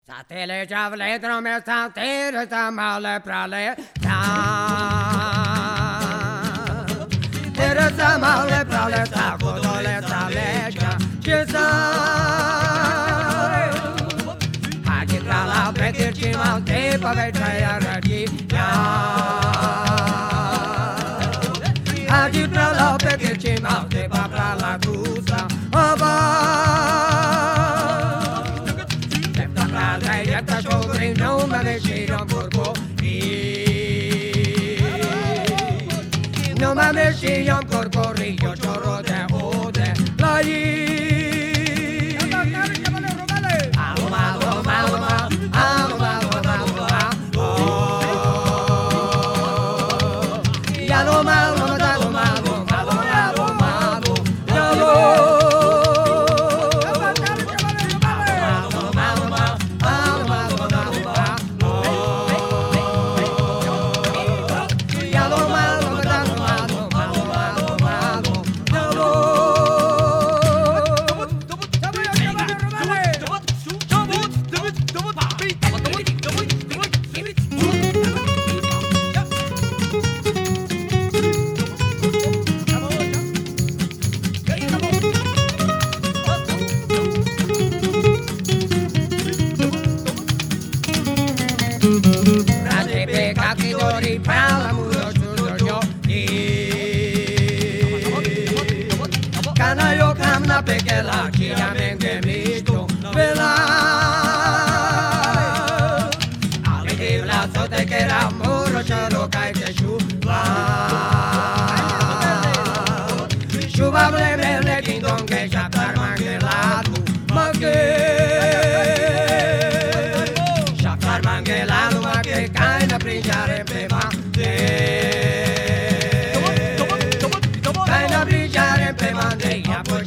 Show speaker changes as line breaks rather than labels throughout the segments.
Satele javle drome satele tamale prale tere tamale prale kodole prale chisa Haji prala petir chimal te pave chaya raji Haji prala petir chimal te prala gusa No me shiro corpo No me shiro corpo rio chorro de ode la Perché la chiaramente misto vela alle la sote che era muro cielo cai che shuba bele dindon che chapar mangelado ma che chapar mangelado ma che cai na brillare prima cai na brillare prima dei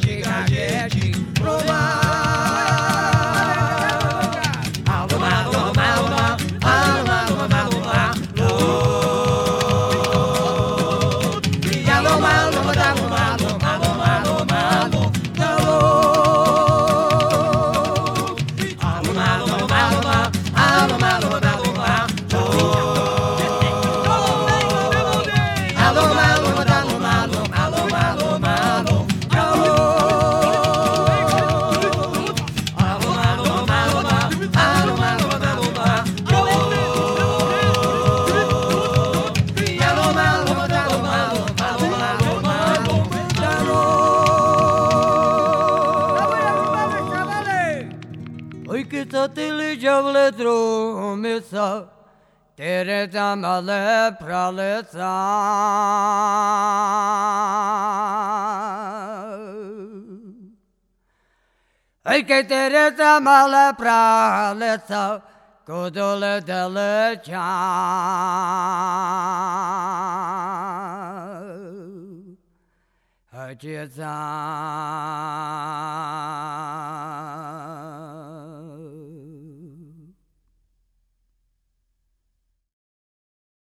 Tromisa tere tamale pralesa Ay que tere tamale pralesa kodole dele cha Hajisa